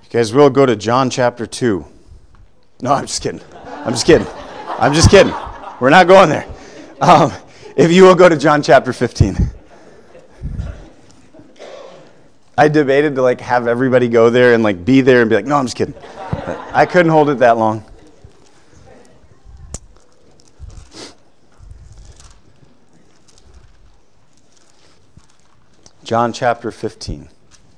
You guys will go to John chapter 2. No, I'm just kidding. I'm just kidding. We're not going there. If you will go to John chapter 15. I debated to have everybody go there and be there and be like, no, I'm just kidding. But I couldn't hold it that long. John chapter 15.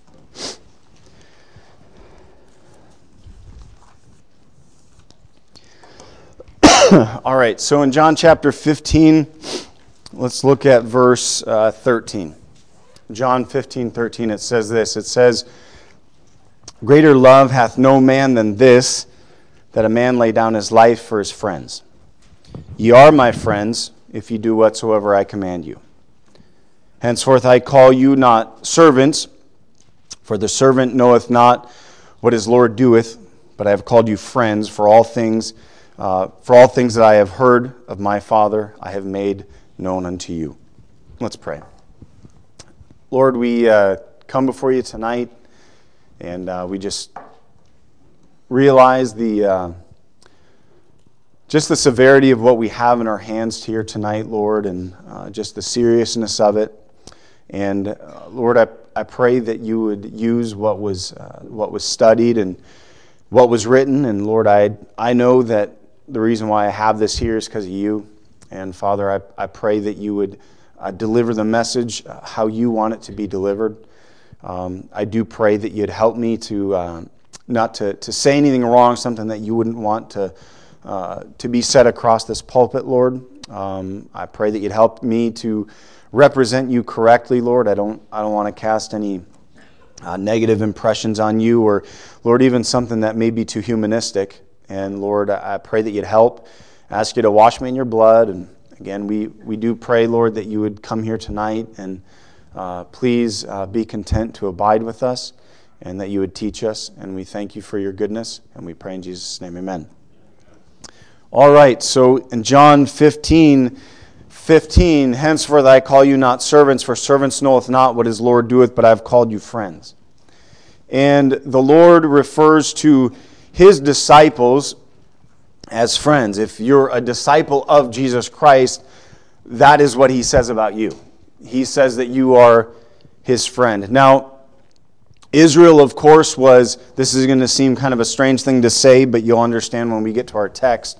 All right, so in John chapter 15, let's look at verse 13. John 15:13, it says this. It says, "Greater love hath no man than this, that a man lay down his life for his friends. Ye are my friends, if ye do whatsoever I command you. Henceforth I call you not servants, for the servant knoweth not what his Lord doeth, but I have called you friends, for all things that I have heard of my Father I have made known unto you." Let's pray. Lord, we come before you tonight, and we just realize the severity of what we have in our hands here tonight, Lord, and just the seriousness of it. And Lord, I pray that you would use what was studied and what was written. And Lord, I know that the reason why I have this here is because of you. And Father, I pray that you would deliver the message how you want it to be delivered. I do pray that you'd help me to not to say anything wrong, something that you wouldn't want to be said across this pulpit, Lord. I pray that you'd help me to represent you correctly, Lord. I don't want to cast any negative impressions on you, or Lord, even something that may be too humanistic. And Lord, I pray that you'd help. I ask you to wash me in your blood. And again, we do pray, Lord, that you would come here tonight and please be content to abide with us, and that you would teach us. And we thank you for your goodness, and we pray in Jesus' name, amen. All right, so in John 15, "Henceforth I call you not servants, for servants knoweth not what his Lord doeth, but I have called you friends." And the Lord refers to his disciples as friends. If you're a disciple of Jesus Christ, that is what he says about you. He says that you are his friend. Now, Israel, of course, this is going to seem kind of a strange thing to say, but you'll understand when we get to our text.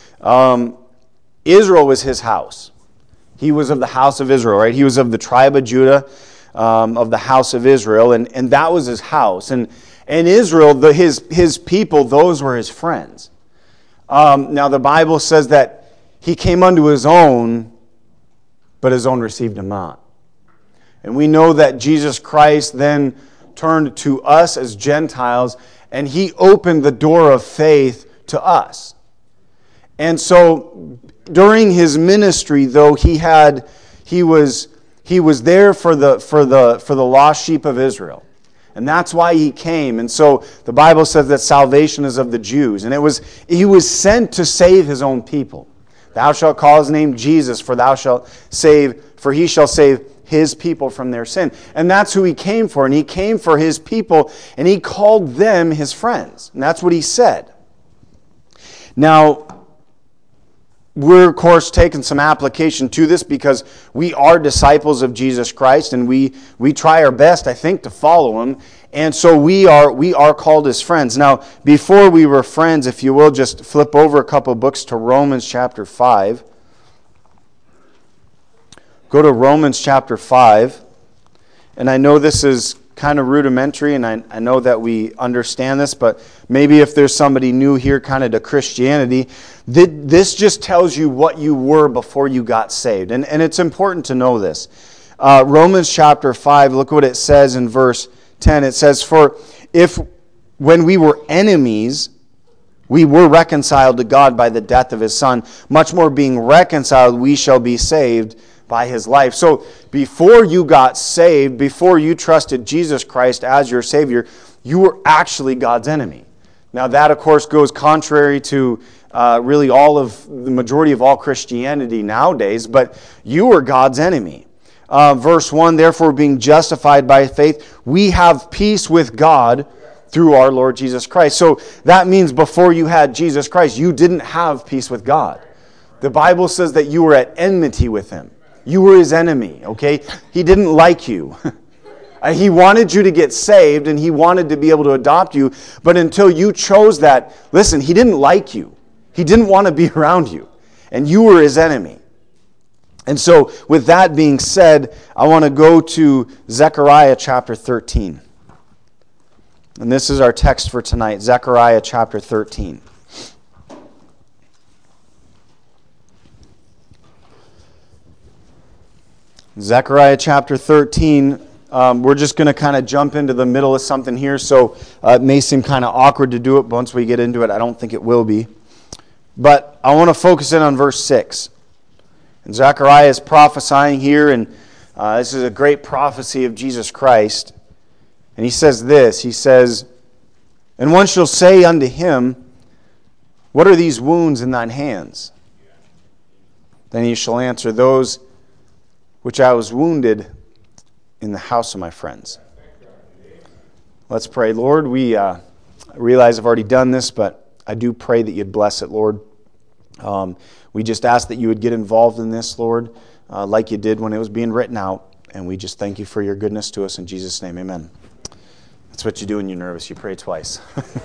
Israel was his house. He was of the house of Israel, right? He was of the tribe of Judah, of the house of Israel, and that was his house. And Israel, his people, those were his friends. Now the Bible says that he came unto his own, but his own received him not. And we know that Jesus Christ then turned to us as Gentiles, and he opened the door of faith to us. And so during his ministry, though, he was there for the lost sheep of Israel. And that's why he came. And so the Bible says that salvation is of the Jews. And he was sent to save his own people. "Thou shalt call his name Jesus, for he shall save his people from their sin." And that's who he came for. And he came for his people, and he called them his friends. And that's what he said. Now, we're, of course, taking some application to this because we are disciples of Jesus Christ, and we try our best, I think, to follow him. And so we are called his friends. Now, before we were friends, if you will, just flip over a couple books to Romans chapter 5. Go to Romans chapter 5. And I know this is kind of rudimentary, and I know that we understand this, but maybe if there's somebody new here kind of to Christianity, this just tells you what you were before you got saved. And it's important to know this. Romans chapter 5, look what it says in verse 10. It says, "For if when we were enemies, we were reconciled to God by the death of his Son, much more being reconciled, we shall be saved by his life." So before you got saved, before you trusted Jesus Christ as your Savior, you were actually God's enemy. Now that, of course, goes contrary to really the majority of all Christianity nowadays, but you were God's enemy. Verse 1, "Therefore being justified by faith, we have peace with God through our Lord Jesus Christ. So that means before you had Jesus Christ, you didn't have peace with God. The Bible says that you were at enmity with Him. You were His enemy, okay? He didn't like you. He wanted you to get saved, and He wanted to be able to adopt you. But until you chose that, listen, He didn't like you. He didn't want to be around you. And you were His enemy. And so with that being said, I want to go to Zechariah chapter 13. And this is our text for tonight, Zechariah chapter 13. Zechariah chapter 13, we're just going to kind of jump into the middle of something here, so it may seem kind of awkward to do it, but once we get into it, I don't think it will be. But I want to focus in on verse 6. And Zechariah is prophesying here, and this is a great prophecy of Jesus Christ. And he says this, he says, "And one shall say unto him, What are these wounds in thine hands? Then he shall answer, Those which I was wounded in the house of my friends." Let's pray. Lord, we realize I've already done this, but I do pray that you'd bless it, Lord. We just ask that you would get involved in this, Lord, like you did when it was being written out. And we just thank you for your goodness to us. In Jesus' name, amen. That's what you do when you're nervous. You pray twice.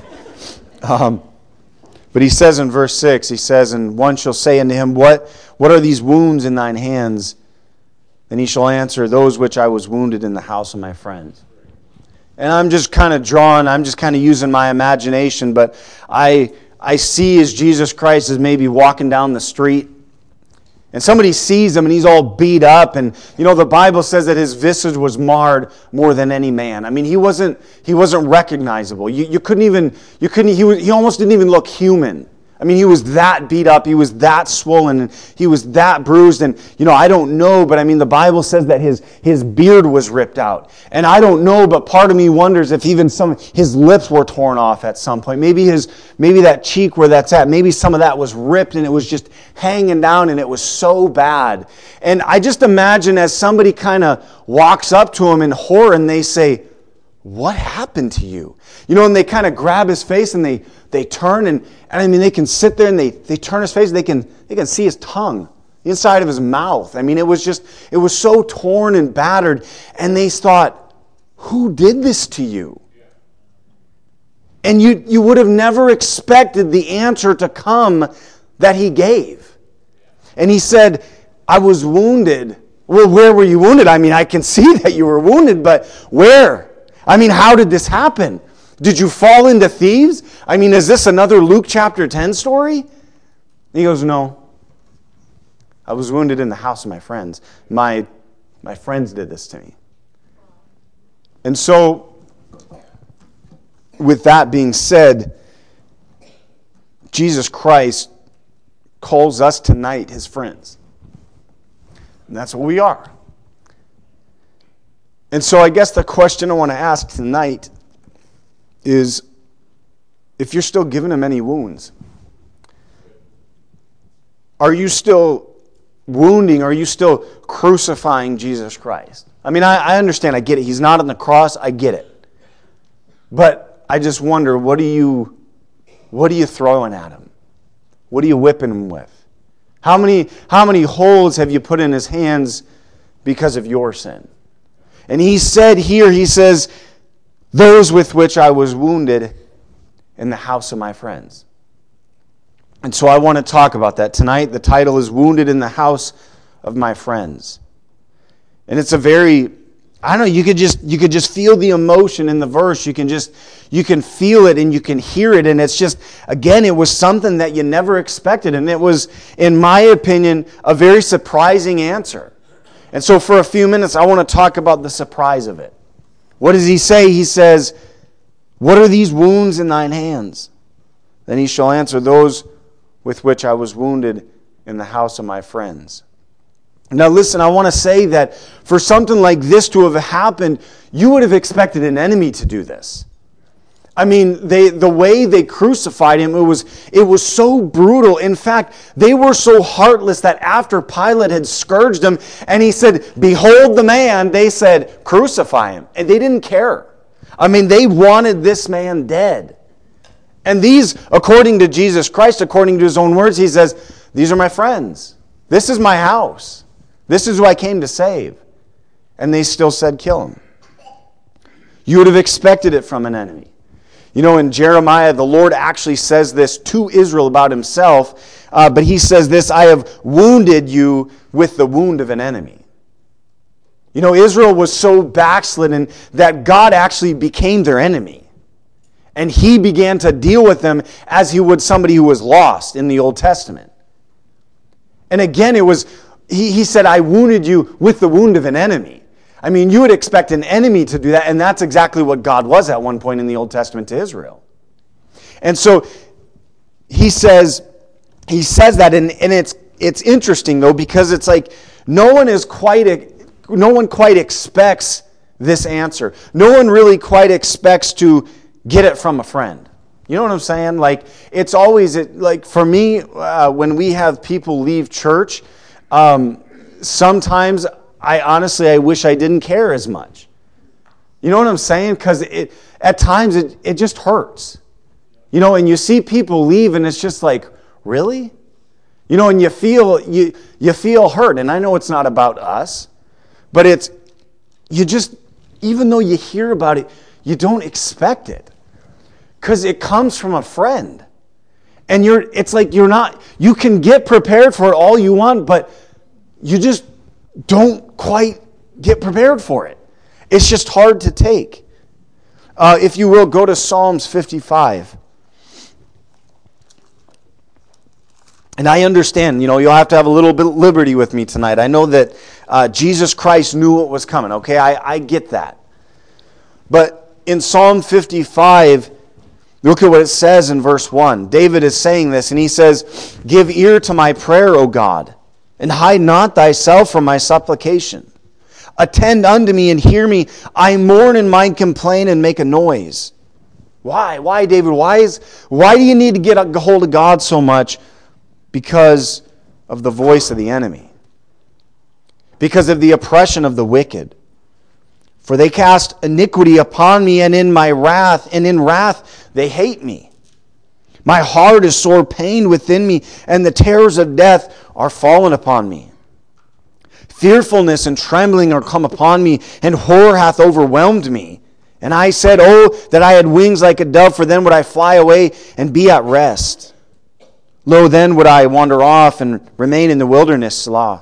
But he says in verse 6, he says, "And one shall say unto him, What are these wounds in thine hands? Then he shall answer, Those which I was wounded in the house of my friends." And I'm just kind of using my imagination, but I see as Jesus Christ is maybe walking down the street, and somebody sees him and he's all beat up, and the Bible says that his visage was marred more than any man. I mean, he wasn't recognizable. He almost didn't even look human. I mean, he was that beat up, he was that swollen, and he was that bruised, and, I don't know, but I mean, the Bible says that his beard was ripped out. And I don't know, but part of me wonders if even his lips were torn off at some point. Maybe that cheek where that's at, maybe some of that was ripped, and it was just hanging down, and it was so bad. And I just imagine as somebody kind of walks up to him in horror, and they say, "What happened to you?" And they kind of grab his face, and they turn, and I mean, they can sit there and they turn his face, they can see his tongue, the inside of his mouth. I mean, it was so torn and battered, and they thought, "Who did this to you?" And you would have never expected the answer to come that he gave. And he said, "I was wounded." Well, where were you wounded? I mean, I can see that you were wounded, but where? I mean, how did this happen? Did you fall into thieves? I mean, is this another Luke chapter 10 story? And he goes, "No. I was wounded in the house of my friends. My friends did this to me." And so, with that being said, Jesus Christ calls us tonight his friends. And that's what we are. And so I guess the question I want to ask tonight is, if you're still giving him any wounds, are you still wounding? Are you still crucifying Jesus Christ? I mean, I understand, I get it. He's not on the cross, I get it. But I just wonder, what are you throwing at him? What are you whipping him with? How many holes have you put in his hands because of your sin? And he said here, he says, "Those with which I was wounded in the house of my friends." And so I want to talk about that tonight. The title is "Wounded in the House of My Friends." And it's a very, I don't know, you could just feel the emotion in the verse. You can feel it and you can hear it. And it's just, again, it was something that you never expected. And it was, in my opinion, a very surprising answer. And so for a few minutes, I want to talk about the surprise of it. What does he say? He says, "What are these wounds in thine hands?" Then he shall answer, "Those with which I was wounded in the house of my friends." Now listen, I want to say that for something like this to have happened, you would have expected an enemy to do this. I mean, the way they crucified him, it was so brutal. In fact, they were so heartless that after Pilate had scourged him and he said, "Behold the man," they said, "Crucify him." And they didn't care. I mean, they wanted this man dead. And these, according to Jesus Christ, according to his own words, he says, these are my friends. This is my house. This is who I came to save. And they still said, kill him. You would have expected it from an enemy. You know, in Jeremiah, the Lord actually says this to Israel about himself, but he says this, I have wounded you with the wound of an enemy. You know, Israel was so backslidden that God actually became their enemy. And he began to deal with them as he would somebody who was lost in the Old Testament. And again, it was, he said, I wounded you with the wound of an enemy. I mean, you would expect an enemy to do that, and that's exactly what God was at one point in the Old Testament to Israel. And so he says that, and it's interesting though, because it's like no one quite expects this answer. No one really quite expects to get it from a friend. You know what I'm saying? Like, it's always, like for me, when we have people leave church, sometimes I wish I didn't care as much. You know what I'm saying? Because at times it just hurts. You know, and you see people leave and it's just like, really? You know, and you feel hurt. And I know it's not about us, but even though you hear about it, you don't expect it. Because it comes from a friend. And you can get prepared for it all you want, but you just don't quite get prepared for it. It's just hard to take. If you will, go to Psalms 55. And I understand, you know, you'll have to have a little bit of liberty with me tonight. I know that Jesus Christ knew what was coming, okay? I get that. But in Psalm 55, look at what it says in verse 1. David is saying this, and he says, give ear to my prayer, O God, and hide not thyself from my supplication. Attend unto me and hear me. I mourn and mine complain and make a noise. Why? Why, David? Why do you need to get a hold of God so much? Because of the voice of the enemy. Because of the oppression of the wicked. For they cast iniquity upon me, and in wrath they hate me. My heart is sore pained within me, and the terrors of death are fallen upon me. Fearfulness and trembling are come upon me, and horror hath overwhelmed me. And I said, oh, that I had wings like a dove, for then would I fly away and be at rest. Lo, then would I wander off and remain in the wilderness, Selah.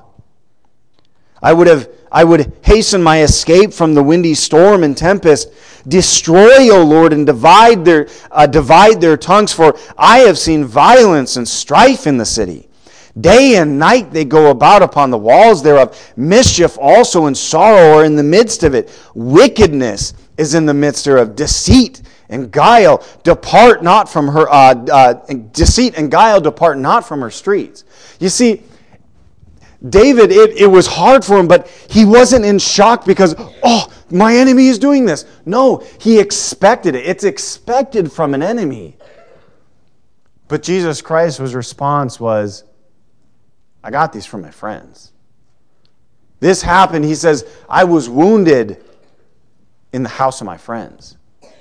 I would hasten my escape from the windy storm and tempest. Destroy, O Lord, and divide their tongues, for I have seen violence and strife in the city. Day and night they go about upon the walls thereof. Mischief also and sorrow are in the midst of it. Wickedness is in the midst thereof. Deceit and guile depart not from her. Deceit and guile depart not from her streets. You see, David, it was hard for him, but he wasn't in shock because, oh, my enemy is doing this. No, he expected it. It's expected from an enemy. But Jesus Christ's response was, I got these from my friends. This happened, he says, I was wounded in the house of my friends.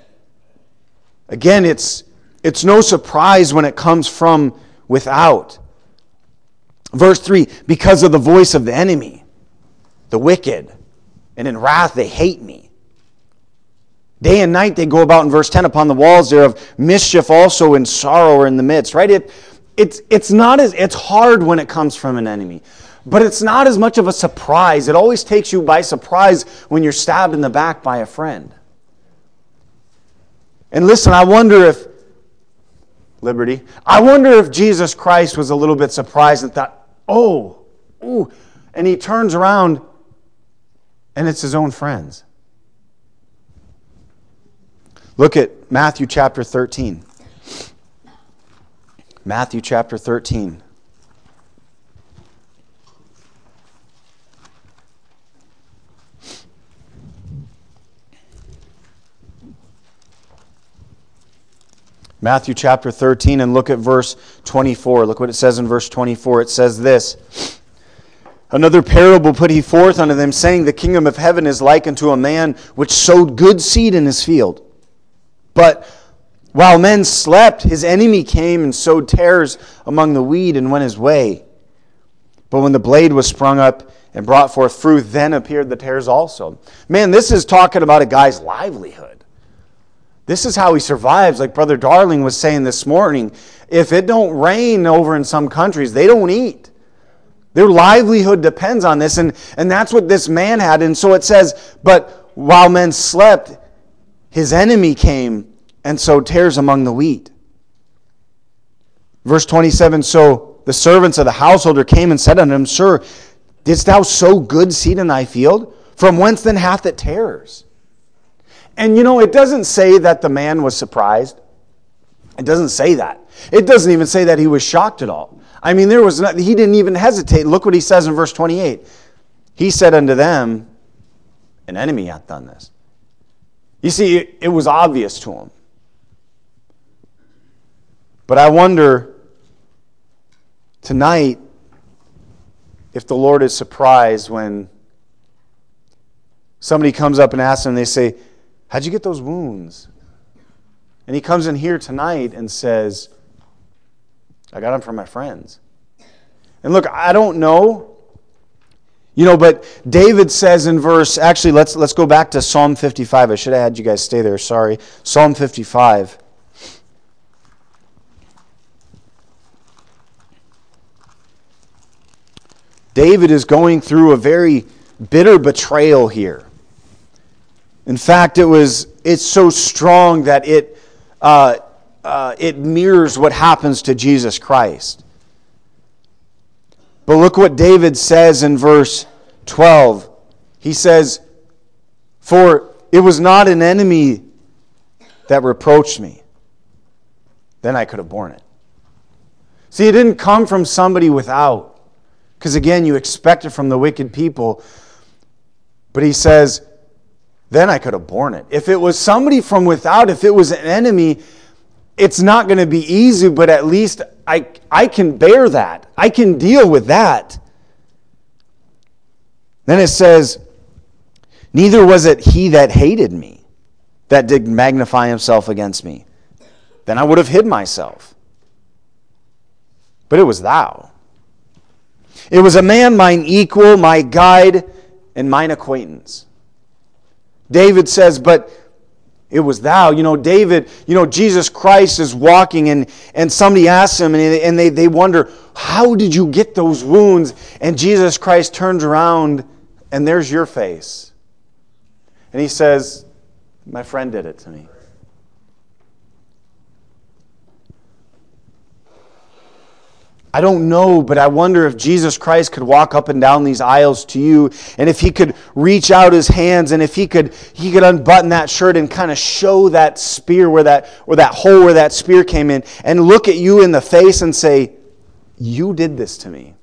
Again, it's no surprise when it comes from without. Verse 3, because of the voice of the enemy, the wicked, and in wrath they hate me. Day and night they go about, in verse 10, upon the walls thereof. Mischief also and sorrow are in the midst. Right? It's hard when it comes from an enemy. But it's not as much of a surprise. It always takes you by surprise when you're stabbed in the back by a friend. And listen, I wonder if Jesus Christ was a little bit surprised and thought, and he turns around and it's his own friends. Look at Matthew chapter 13. Matthew chapter 13. Matthew chapter 13, and look at verse 24. Look what it says in verse 24. It says this. Another parable put he forth unto them, saying, The kingdom of heaven is like unto a man which sowed good seed in his field. But while men slept, his enemy came and sowed tares among the wheat and went his way. But when the blade was sprung up and brought forth fruit, then appeared the tares also. Man, this is talking about a guy's livelihood. This is how he survives. Like Brother Darling was saying this morning, if it don't rain over in some countries, they don't eat. Their livelihood depends on this, and that's what this man had. And so it says, but while men slept, his enemy came and sowed tares among the wheat. Verse 27, so the servants of the householder came and said unto him, Sir, didst thou sow good seed in thy field? From whence then hath it tares? And it doesn't say that the man was surprised. It doesn't say that. It doesn't even say that he was shocked at all. I mean, he didn't even hesitate. Look what he says in verse 28. He said unto them, An enemy hath done this. You see, it was obvious to him. But I wonder tonight if the Lord is surprised when somebody comes up and asks him, and they say, How'd you get those wounds? And he comes in here tonight and says, I got them from my friends. And look, I don't know, but David says in verse, actually, let's go back to Psalm 55. I should have had you guys stay there, sorry. Psalm 55. David is going through a very bitter betrayal here. In fact, it's so strong that it mirrors what happens to Jesus Christ. But look what David says in verse 12. He says, For it was not an enemy that reproached me. Then I could have borne it. See, it didn't come from somebody without. Because again, you expect it from the wicked people. But he says, then I could have borne it. If it was somebody from without, if it was an enemy, it's not going to be easy, but at least I can bear that. I can deal with that. Then it says, Neither was it he that hated me, that did magnify himself against me. Then I would have hid myself. But it was thou. It was a man mine equal, my guide, and mine acquaintance. David says, but it was thou. David, Jesus Christ is walking and somebody asks him and they wonder, how did you get those wounds? And Jesus Christ turns around and there's your face. And he says, my friend did it to me. I don't know, but I wonder if Jesus Christ could walk up and down these aisles to you, and if he could reach out his hands, and if he could unbutton that shirt and kind of show that spear or that hole where that spear came in, and look at you in the face and say, you did this to me.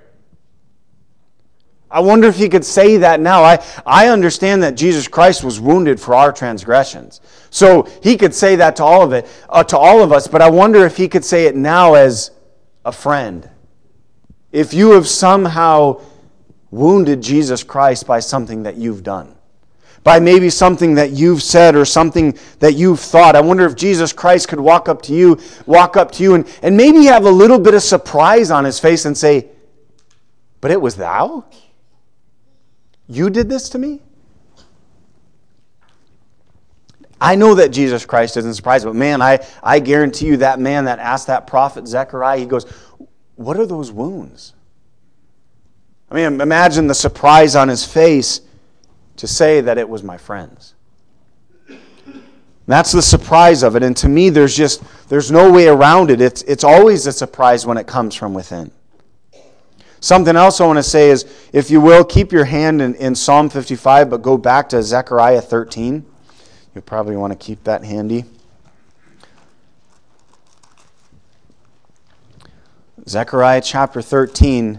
I wonder if he could say that now. I understand that Jesus Christ was wounded for our transgressions. So he could say that to all of us, but I wonder if he could say it now as a friend. If you have somehow wounded Jesus Christ by something that you've done, by maybe something that you've said or something that you've thought, I wonder if Jesus Christ could walk up to you and maybe have a little bit of surprise on his face and say, but it was thou? You did this to me? I know that Jesus Christ isn't surprised, but man, I guarantee you that man that asked that prophet Zechariah, he goes, what are those wounds? I mean, imagine the surprise on his face to say that it was my friends. That's the surprise of it, and to me, there's no way around it. It's always a surprise when it comes from within. Something else I want to say is, if you will, keep your hand in Psalm 55, but go back to Zechariah 13. You'll probably want to keep that handy. Zechariah chapter 13.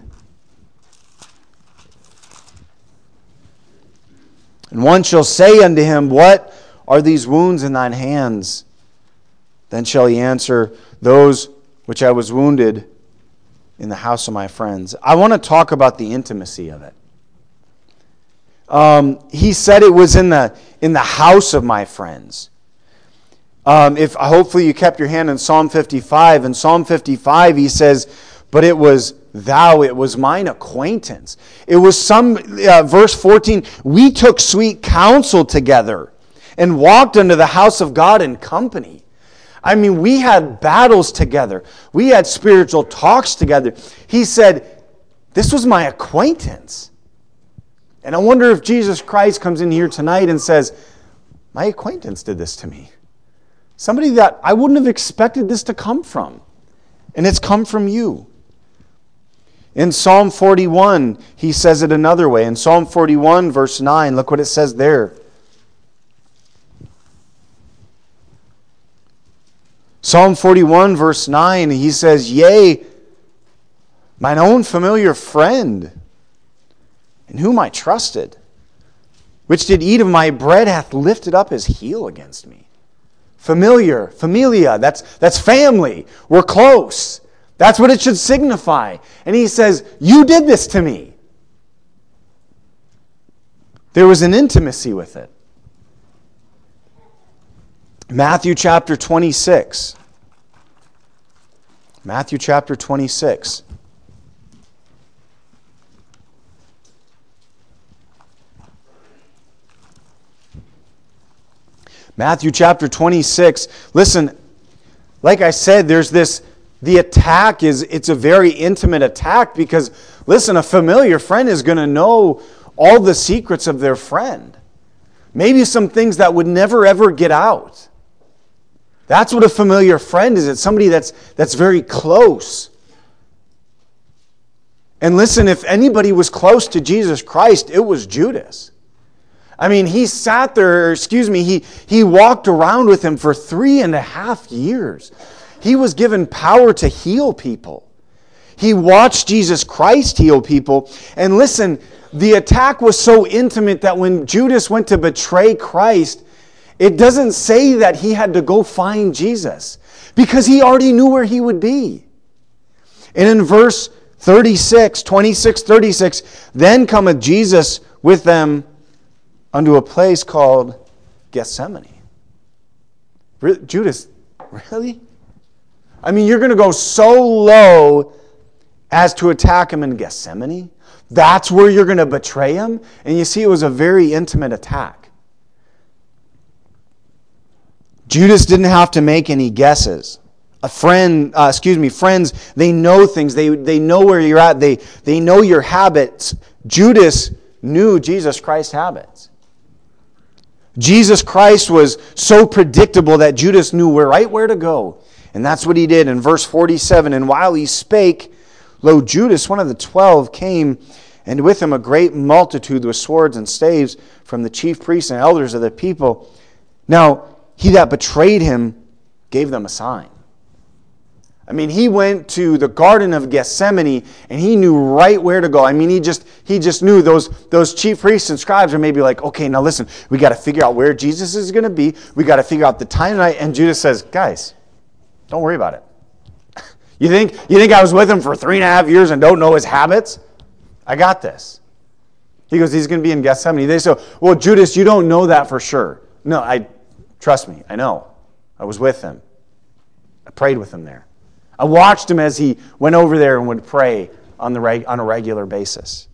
And one shall say unto him, what are these wounds in thine hands? Then shall he answer, those which I was wounded in the house of my friends. I want to talk about the intimacy of it. He said it was in the house of my friends. If hopefully you kept your hand in Psalm 55. In Psalm 55 he says, but it was mine acquaintance. It was verse 14, we took sweet counsel together and walked into the house of God in company. I mean, we had battles together. We had spiritual talks together. He said, this was my acquaintance. And I wonder if Jesus Christ comes in here tonight and says, my acquaintance did this to me. Somebody that I wouldn't have expected this to come from. And it's come from you. In Psalm 41, he says it another way. In Psalm 41, verse 9, look what it says there. Psalm 41, verse 9, he says, yea, mine own familiar friend, in whom I trusted, which did eat of my bread, hath lifted up his heel against me. Familia, that's family. We're close. That's what it should signify. And he says, you did this to me. There was an intimacy with it. Matthew chapter 26. Matthew chapter 26. Matthew chapter 26. Listen, like I said, the attack it's a very intimate attack because, listen, a familiar friend is going to know all the secrets of their friend. Maybe some things that would never ever get out. That's what a familiar friend is. It's somebody that's very close. And listen, if anybody was close to Jesus Christ, it was Judas. I mean, he sat there, he walked around with him for 3.5 years. He was given power to heal people. He watched Jesus Christ heal people. And listen, the attack was so intimate that when Judas went to betray Christ, it doesn't say that he had to go find Jesus because he already knew where he would be. And in verse 26, then cometh Jesus with them unto a place called Gethsemane. Judas, really? I mean, you're going to go so low as to attack him in Gethsemane? That's where you're going to betray him? And you see, it was a very intimate attack. Judas didn't have to make any guesses. Friends, they know things. They know where you're at. They know your habits. Judas knew Jesus Christ's habits. Jesus Christ was so predictable that Judas knew right where to go. And that's what he did in verse 47. And while he spake, lo, Judas, one of the 12, came, and with him a great multitude with swords and staves from the chief priests and elders of the people. Now, he that betrayed him gave them a sign. I mean, he went to the Garden of Gethsemane and he knew right where to go. I mean, he just knew those chief priests and scribes are maybe like, okay, now listen, we got to figure out where Jesus is going to be. We got to figure out the time tonight. And Judas says, guys, don't worry about it. You think I was with him for 3.5 years and don't know his habits? I got this. He goes, he's going to be in Gethsemane. They say, well, Judas, you don't know that for sure. No, trust me, I know. I was with him. I prayed with him there. I watched him as he went over there and would pray on a regular basis.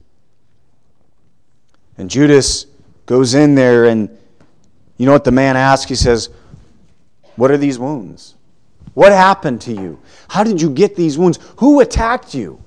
And Judas goes in there and you know what the man asks? He says, what are these wounds? What happened to you? How did you get these wounds? Who attacked you?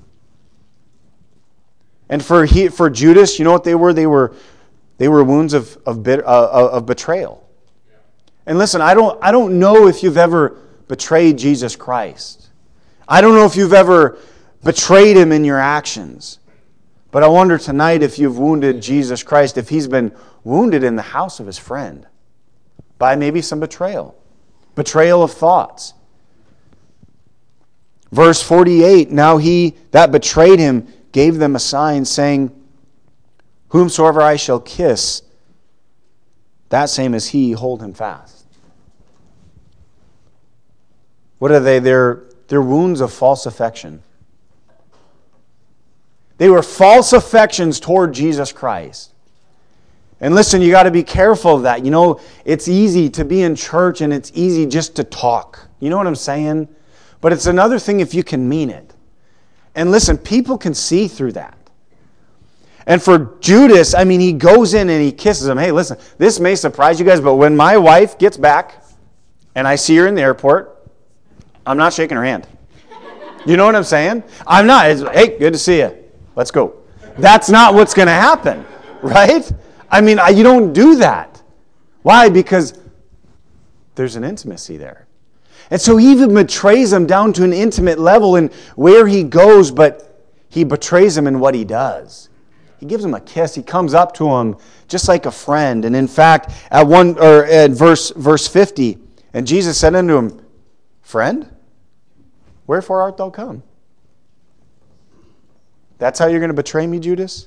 And for Judas, you know what they were? They were wounds of betrayal. And listen, I don't know if you've ever betrayed Jesus Christ. I don't know if you've ever betrayed him in your actions. But I wonder tonight if you've wounded Jesus Christ, if he's been wounded in the house of his friend by maybe some betrayal of thoughts. Verse 48, now he that betrayed him gave them a sign, saying, whomsoever I shall kiss, that same as he, hold him fast. What are they? They're wounds of false affection. They were false affections toward Jesus Christ. And listen, you got to be careful of that. You know, it's easy to be in church and it's easy just to talk. You know what I'm saying? But it's another thing if you can mean it. And listen, people can see through that. And for Judas, I mean, he goes in and he kisses him. Hey, listen, this may surprise you guys, but when my wife gets back and I see her in the airport, I'm not shaking her hand. You know what I'm saying? I'm not. It's, hey, good to see you. Let's go. That's not what's going to happen, right? I mean, you don't do that. Why? Because there's an intimacy there. And so he even betrays him down to an intimate level in where he goes, but he betrays him in what he does. He gives him a kiss. He comes up to him just like a friend. And in fact, at verse 50, and Jesus said unto him, Friend, wherefore art thou come? That's how you're going to betray me, Judas?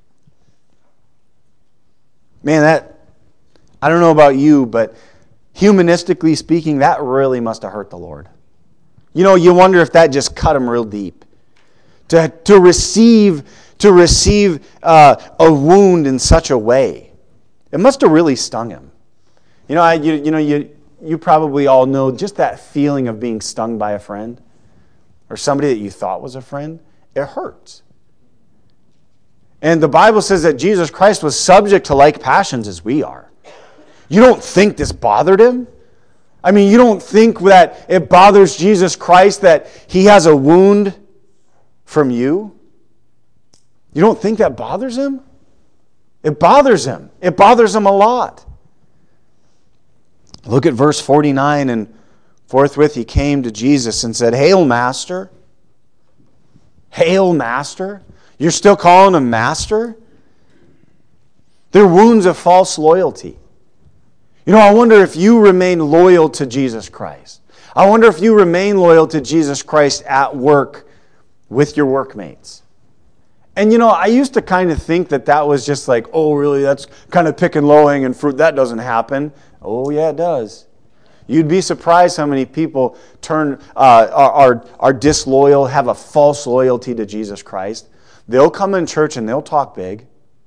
Man, I don't know about you, but humanistically speaking, that really must have hurt the Lord. You know, you wonder if that just cut him real deep. To receive a wound in such a way, it must have really stung him. You know, you probably all know just that feeling of being stung by a friend or somebody that you thought was a friend. It hurts. And the Bible says that Jesus Christ was subject to like passions as we are. You don't think this bothered him? I mean, you don't think that it bothers Jesus Christ that he has a wound from you? You don't think that bothers him? It bothers him. It bothers him a lot. Look at verse 49, and forthwith he came to Jesus and said, Hail, Master. Hail, Master. You're still calling him Master? They're wounds of false loyalty. You know, I wonder if you remain loyal to Jesus Christ. I wonder if you remain loyal to Jesus Christ at work with your workmates. And you know, I used to kind of think that was just like, oh, really, that's kind of picking low-hanging fruit. That doesn't happen. Oh, yeah, it does. You'd be surprised how many people are disloyal, have a false loyalty to Jesus Christ. They'll come in church and they'll talk big.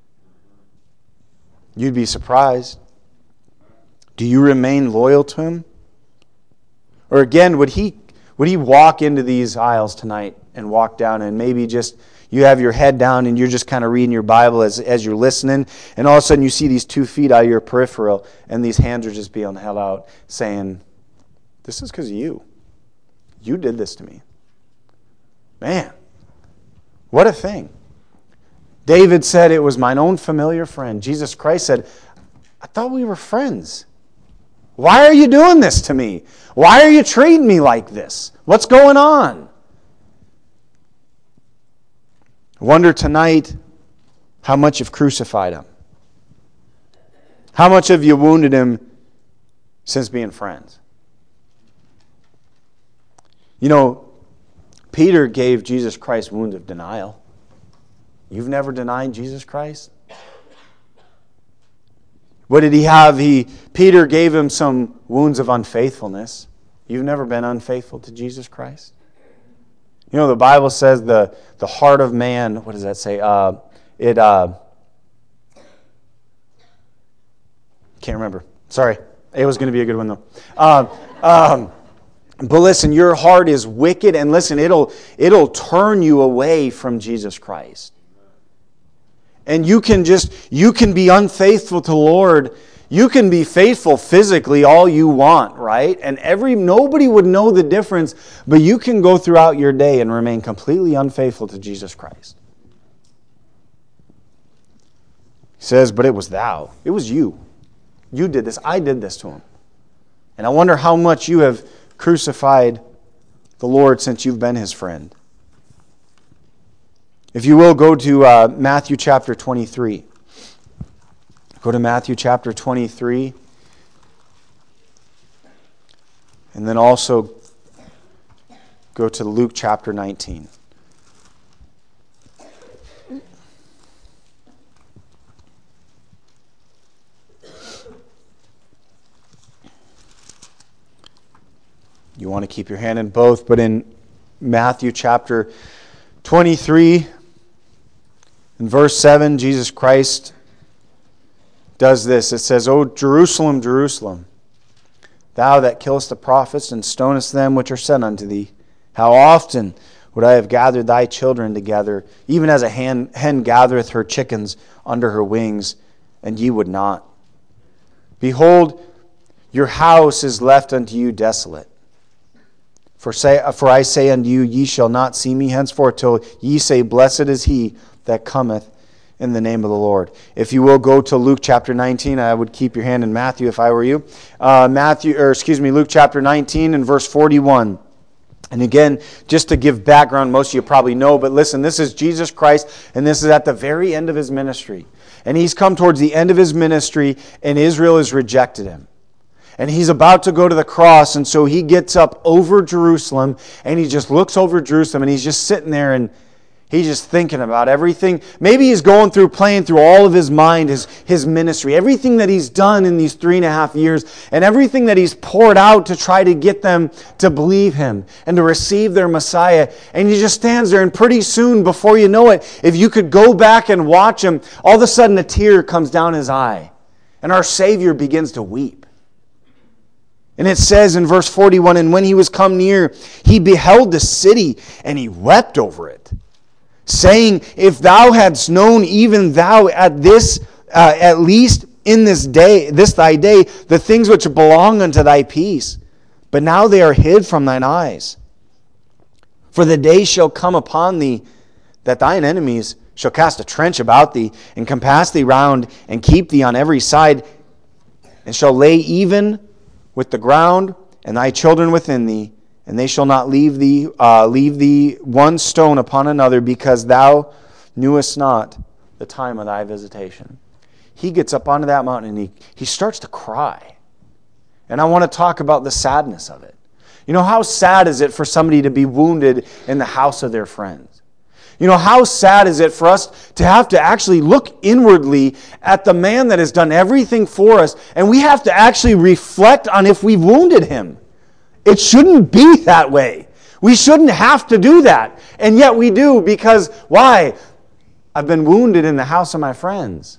You'd be surprised. Do you remain loyal to him? Or again, would he walk into these aisles tonight and walk down and maybe just you have your head down and you're just kind of reading your Bible as you're listening, and all of a sudden you see these 2 feet out of your peripheral and these hands are just being held out saying, this is because of you. You did this to me. Man, what a thing. David said, it was mine own familiar friend. Jesus Christ said, I thought we were friends. Why are you doing this to me? Why are you treating me like this? What's going on? I wonder tonight how much you've crucified him. How much have you wounded him since being friends? You know, Peter gave Jesus Christ wounds of denial. You've never denied Jesus Christ? What did he have? Peter gave him some wounds of unfaithfulness. You've never been unfaithful to Jesus Christ? You know, the Bible says the heart of man, what does that say? Can't remember. Sorry. It was going to be a good one, though. But listen, your heart is wicked, and listen, it'll turn you away from Jesus Christ. And you can be unfaithful to the Lord. You can be faithful physically all you want, right? And nobody would know the difference, but you can go throughout your day and remain completely unfaithful to Jesus Christ. He says, but it was thou. It was you. You did this. I did this to him. And I wonder how much you have crucified the Lord since you've been his friend. If you will, go to Matthew chapter 23. Go to Matthew chapter 23. And then also go to Luke chapter 19. You want to keep your hand in both, but in Matthew chapter 23, In verse 7, Jesus Christ does this. It says, O Jerusalem, Jerusalem, thou that killest the prophets and stonest them which are sent unto thee, how often would I have gathered thy children together, even as a hen gathereth her chickens under her wings, and ye would not. Behold, your house is left unto you desolate. For I say unto you, ye shall not see me henceforth till ye say, Blessed is he that cometh in the name of the Lord. If you will go to Luke chapter 19, I would keep your hand in Matthew if I were you. Luke chapter 19 and verse 41. And again, just to give background, most of you probably know, but listen, this is Jesus Christ, and this is at the very end of his ministry. And he's come towards the end of his ministry, and Israel has rejected him. And he's about to go to the cross, and so he gets up over Jerusalem, and he just looks over Jerusalem, and he's just sitting there, and he's just thinking about everything. Maybe he's playing through all of his mind, his ministry, everything that he's done in these 3.5 years, and everything that he's poured out to try to get them to believe him and to receive their Messiah. And he just stands there, and pretty soon, before you know it, if you could go back and watch him, all of a sudden a tear comes down his eye, and our Savior begins to weep. And it says in verse 41, And when he was come near, he beheld the city, and he wept over it, saying, If thou hadst known, even thou at least in this thy day, the things which belong unto thy peace, but now they are hid from thine eyes. For the day shall come upon thee that thine enemies shall cast a trench about thee, and compass thee round, and keep thee on every side, and shall lay even with the ground, and thy children within thee, and they shall not leave thee one stone upon another, because thou knewest not the time of thy visitation. He gets up onto that mountain, and he starts to cry. And I want to talk about the sadness of it. You know, how sad is it for somebody to be wounded in the house of their friends? You know, how sad is it for us to have to actually look inwardly at the man that has done everything for us, and we have to actually reflect on if we've wounded him. It shouldn't be that way. We shouldn't have to do that. And yet we do, because why? I've been wounded in the house of my friends.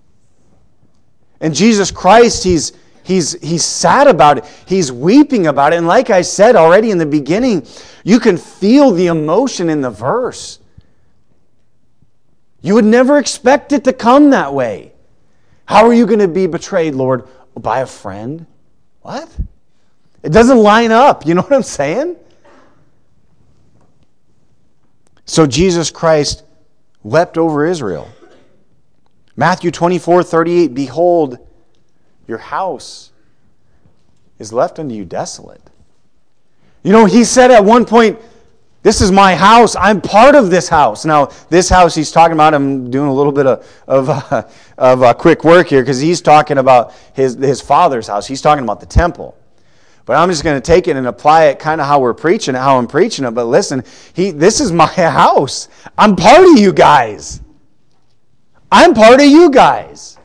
And Jesus Christ, He's sad about it. He's weeping about it. And like I said already in the beginning, you can feel the emotion in the verse. You would never expect it to come that way. How are you going to be betrayed, Lord? By a friend? What? It doesn't line up. You know what I'm saying? So Jesus Christ wept over Israel. Matthew 24:38, Behold, your house is left unto you desolate. You know, he said at one point, this is my house. I'm part of this house. Now, this house he's talking about, I'm doing a little bit of quick work here, because he's talking about his father's house. He's talking about the temple. But I'm just going to take it and apply it kind of how I'm preaching it. But listen, this is my house. I'm part of you guys. I'm part of you guys.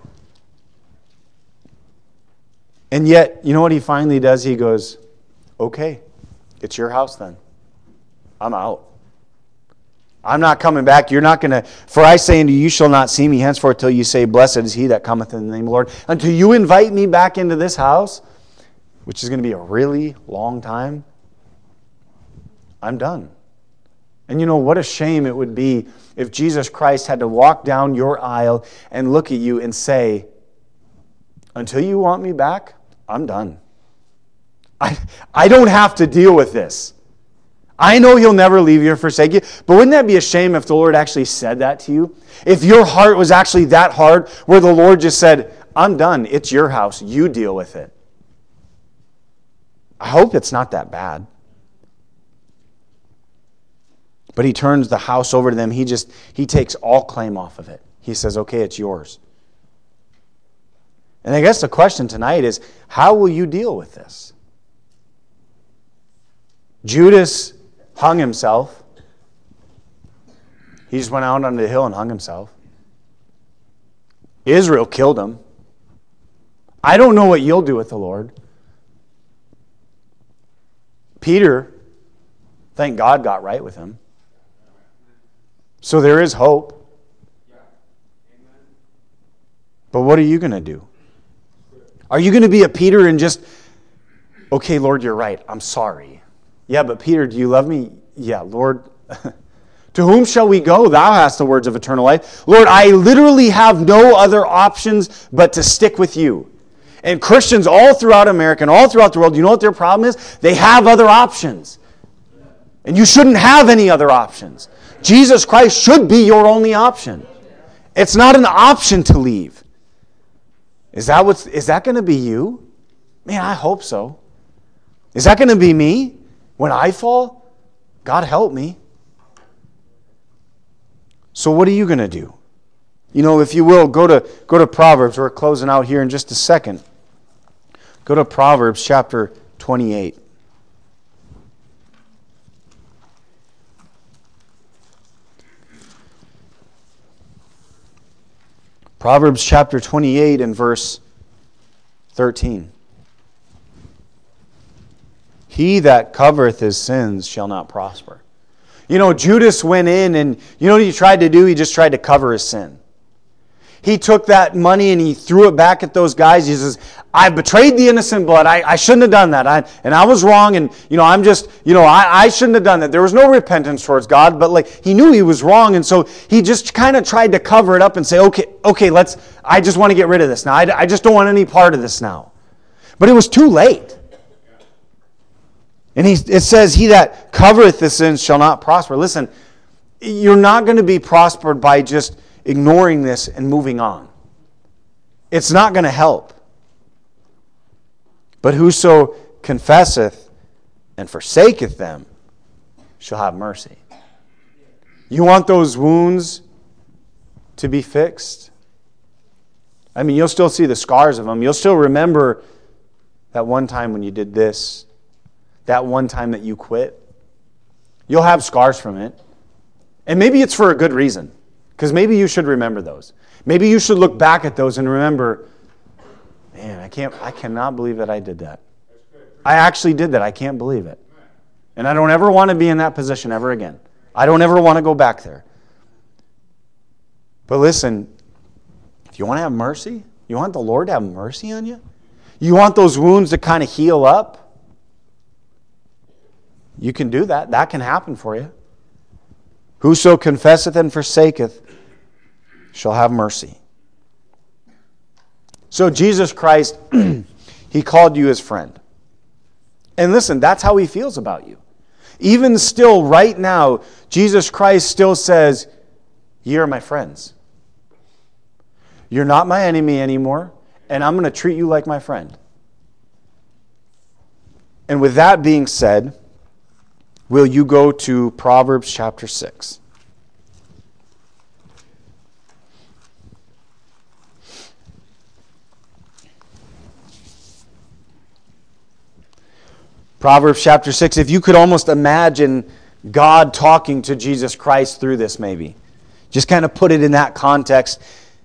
And yet, you know what he finally does? He goes, okay, it's your house then. I'm out. I'm not coming back. You're not going to, for I say unto you, you shall not see me henceforth till you say, Blessed is he that cometh in the name of the Lord. Until you invite me back into this house, which is going to be a really long time, I'm done. And you know, what a shame it would be if Jesus Christ had to walk down your aisle and look at you and say, until you want me back, I'm done. I don't have to deal with this. I know he'll never leave you or forsake you, but wouldn't that be a shame if the Lord actually said that to you? If your heart was actually that hard, where the Lord just said, I'm done, it's your house, you deal with it. I hope it's not that bad. But he turns the house over to them. He takes all claim off of it. He says, okay, it's yours. And I guess the question tonight is, how will you deal with this? Judas hung himself. He just went out on the hill and hung himself. Israel killed him. I don't know what you'll do with the Lord. Peter, thank God, got right with him. So there is hope. But what are you going to do? Are you going to be a Peter and just, okay, Lord, you're right. I'm sorry. Yeah, but Peter, do you love me? Yeah, Lord. To whom shall we go? Thou hast the words of eternal life. Lord, I literally have no other options but to stick with you. And Christians all throughout America and all throughout the world, you know what their problem is? They have other options. And you shouldn't have any other options. Jesus Christ should be your only option. It's not an option to leave. Is that going to be you? Man, I hope so. Is that going to be me when I fall? God help me. So what are you going to do? You know, if you will, go to Proverbs. We're closing out here in just a second. Go to Proverbs chapter 28. Proverbs chapter 28 and verse 13. He that covereth his sins shall not prosper. You know, Judas went in and you know what he tried to do? He just tried to cover his sin. He took that money and he threw it back at those guys. He says, I betrayed the innocent blood. I shouldn't have done that. I was wrong. And, I shouldn't have done that. There was no repentance towards God, but he knew he was wrong. And so he just kind of tried to cover it up and say, okay, I just want to get rid of this now. I just don't want any part of this now. But it was too late. And it says, he that covereth the sins shall not prosper. Listen, you're not going to be prospered by just ignoring this and moving on. It's not going to help. But whoso confesseth and forsaketh them shall have mercy. You want those wounds to be fixed? I mean, you'll still see the scars of them. You'll still remember that one time when you did this, that one time that you quit. You'll have scars from it. And maybe it's for a good reason. Because maybe you should remember those. Maybe you should look back at those and remember, man, I cannot believe that I did that. I actually did that. I can't believe it. And I don't ever want to be in that position ever again. I don't ever want to go back there. But listen, if you want to have mercy, you want the Lord to have mercy on you, you want those wounds to kind of heal up, you can do that. That can happen for you. Whoso confesseth and forsaketh shall have mercy. So Jesus Christ, He called you His friend. And listen, that's how He feels about you. Even still, right now, Jesus Christ still says, ye are my friends. You're not my enemy anymore, and I'm going to treat you like my friend. And with that being said, will you go to Proverbs chapter 6? Proverbs chapter 6, if you could almost imagine God talking to Jesus Christ through this maybe. Just kind of put it in that context.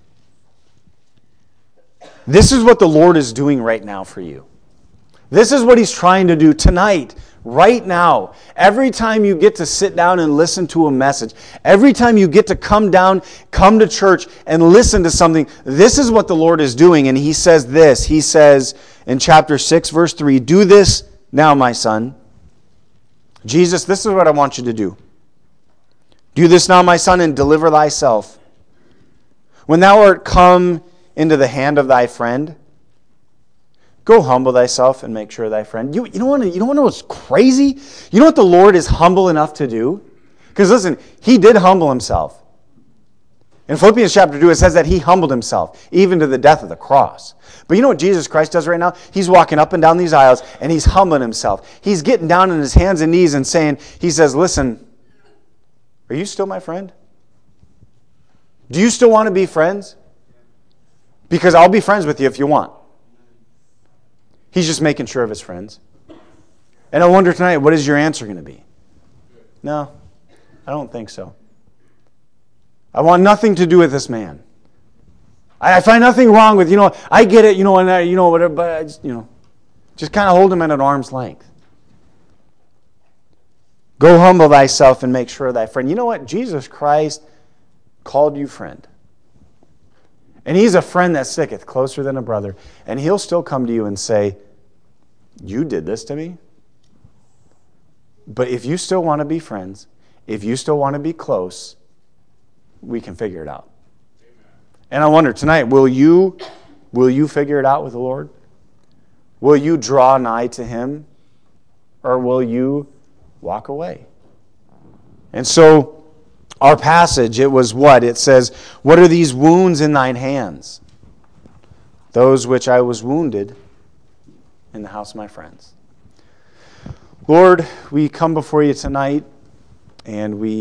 This is what the Lord is doing right now for you. This is what He's trying to do tonight, right now. Every time you get to sit down and listen to a message, every time you get to come to church and listen to something, this is what the Lord is doing. And He says this. He says in chapter 6, verse 3, do this now, my son. Jesus, this is what I want you to do. Do this now, my son, and deliver thyself. When thou art come into the hand of thy friend, go humble thyself and make sure thy friend. You want to know what's crazy? You know what the Lord is humble enough to do? Because listen, He did humble Himself. In Philippians chapter 2, it says that He humbled Himself, even to the death of the cross. But you know what Jesus Christ does right now? He's walking up and down these aisles, and He's humbling Himself. He's getting down on His hands and knees and saying, He says, listen, are you still my friend? Do you still want to be friends? Because I'll be friends with you if you want. He's just making sure of His friends. And I wonder tonight, what is your answer going to be? No, I don't think so. I want nothing to do with this man. I find nothing wrong with, I get it, and whatever, but I just kind of hold him at an arm's length. Go humble thyself and make sure of thy friend. You know what? Jesus Christ called you friend. And he's a friend that sticketh closer than a brother. And he'll still come to you and say, you did this to me. But if you still want to be friends, if you still want to be close, we can figure it out. And I wonder tonight, will you figure it out with the Lord? Will you draw nigh to Him? Or will you walk away? And so, our passage, it was what? It says, what are these wounds in thine hands? Those which I was wounded in the house of my friends. Lord, we come before you tonight, and we